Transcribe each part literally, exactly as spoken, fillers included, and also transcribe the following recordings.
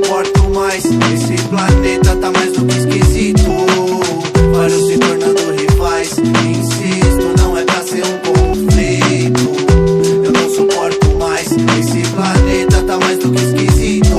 suporto mais. Esse planeta tá mais do que esquisito. Vários se tornando rivais. Insisto, não é pra ser um conflito. Eu não suporto mais. Esse planeta tá mais do que esquisito.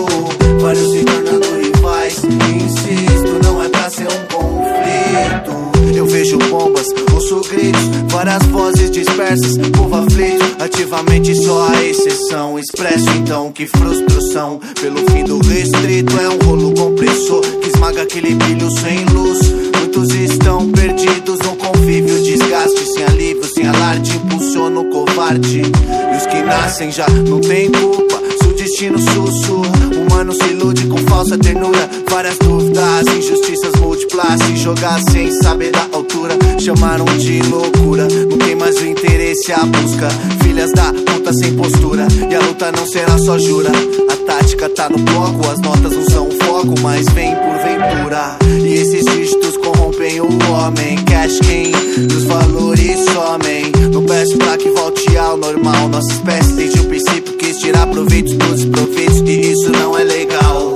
Vários se tornando rivais. Insisto, não é pra ser um conflito. Eu vejo bombas, ouço gritos, várias vozes dispersas, povo aflito, ativamente só a exceção. Expresso então que frustração pelo fim do restrito é um rolo compressor que esmaga aquele brilho sem luz. Muitos estão perdidos no convívio, desgaste sem alívio, sem alarde, impulsiona o covarde. E os que nascem já não tem culpa, se o destino sussurra, o humano se ilude com falsa ternura. Várias dúvidas, injustiças múltiplas, se jogar sem saber da altura, chamaram de loucura. Não tem mais o interesse, a busca, filhas da puta sem postura. E a luta não será só jura, a tática tá no bloco, as notas não são foco, mas vem por ventura. E esses dígitos corrompem o homem, cash quem os valores somem. Não peço pra que volte ao normal, nossa espécie desde o princípio quis tirar proveitos dos proveitos, e isso não é legal.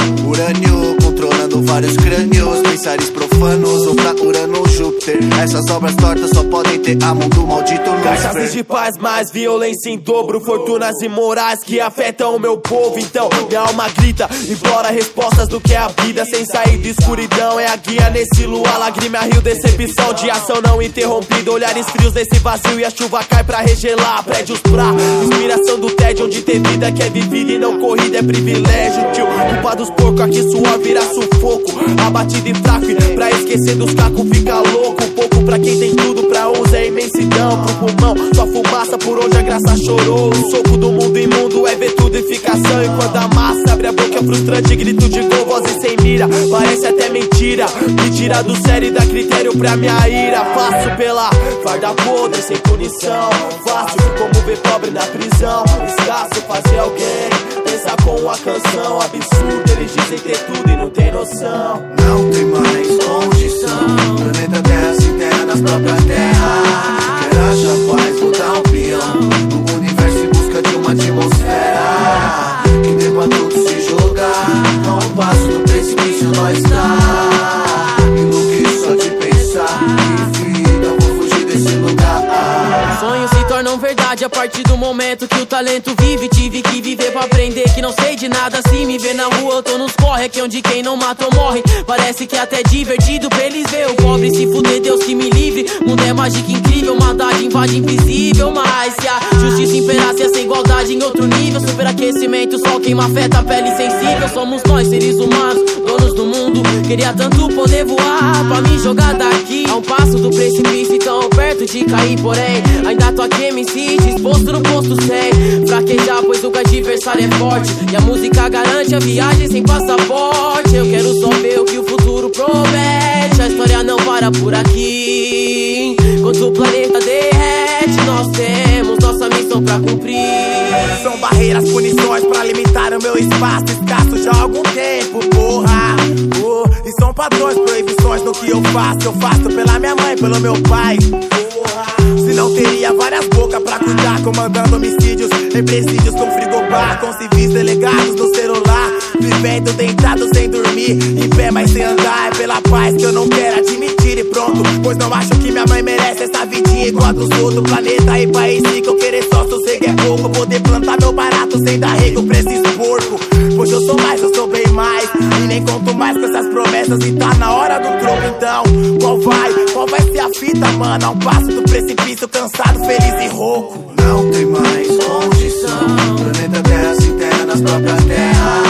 Urânio controlando vários crânios, pensares profanos ou pra Urano Júpiter. Essas obras tortas só podem ter a mão do maldito Lúcifer. Caixas de paz, mais violência em dobro, fortunas imorais que afetam o meu povo. Então minha alma grita, implora respostas do que é a vida. Sem sair de escuridão é a guia nesse luar. Lágrima, rio, decepção de ação não interrompida. Olhares frios nesse vazio e a chuva cai pra regelar. Prédios pra inspiração do tédio, onde ter vida que é vivida e não corrida é privilégio. Tio, culpa dos porcos, aqui suor vira sufoco. Abatido e fraco, pra esquecer dos cacos fica louco. Pouco pra quem tem tudo, pra uns é imensidão. Pro pulmão, só fumaça por onde a graça chorou. O soco do mundo imundo é ver tudo e ficação. E quando a massa abre a boca é frustrante, grito de gol, vozes sem mira. Parece até mentira, me tira do sério e dá critério pra minha ira. Faço pela farda podre, sem punição. Fácil como ver pobre na prisão. Escasso fazer alguém pensar com a canção. Absurdo, eles dizem ter tudo e não tem noção. Não tem mais condição, planeta Terra se enterra nas próprias terras. Quer achar paz, vou dar um peão no universo em busca de uma atmosfera que dê pra todos se jogar. A um passo do precipício nós tá, enlouqueço só de pensar. Que vida, vou fugir desse lugar. Sonhos se tornam verdade a partir do momento que o talento vive. Tive que viver pra aprender que não sei de nada. Se me ver na rua eu tô nos corre, aqui onde quem não mata ou morre. Parece que é até divertido pra eles ver o pobre se fuder, Deus que me livre. Mundo é mágica incrível, maldade invade invisível. Mas se a justiça imperasse essa igualdade em outro nível, superaquecimento, sol queima, afeta a pele sensível. Somos nós, seres humanos, donos do mundo. Queria tanto poder voar pra me jogar daqui. A um passo do precipício, tão perto de cair. Porém, ainda tô aqui M C, disposto no posto cem. Fraquejar, pois o adversário é forte. E a música garante a viagem sem passaporte. Eu quero só ver o que o futuro promete. A história não para por aqui. Quando o planeta derrete, nós temos nossa missão pra cumprir. São barreiras, punições pra limitar o meu espaço escasso já há algum tempo, porra. Oh, e são padrões, proibições no que eu faço. Eu faço pela minha mãe, pelo meu pai. Se não teria várias bocas pra cuidar, comandando homicídios em presídios com frigobar, com civis delegados no celular, vivendo deitado sem dormir, em pé mas sem andar. É pela paz que eu não quero admitir e pronto, pois não acho que minha mãe merece essa vidinha igual a dos outros. Planeta e país que eu querer só sossego é pouco. Poder plantar meu barato sem dar rego pra esses porcos, pois eu sou mais, eu sou bem mais. E nem conto mais com essas promessas e tá na hora do troco. Então, qual vai, qual vai ser a fita, mano? A um passo do precipício, cansado, feliz e rouco. Não tem mais condição, planeta Terra se enterra nas próprias terras.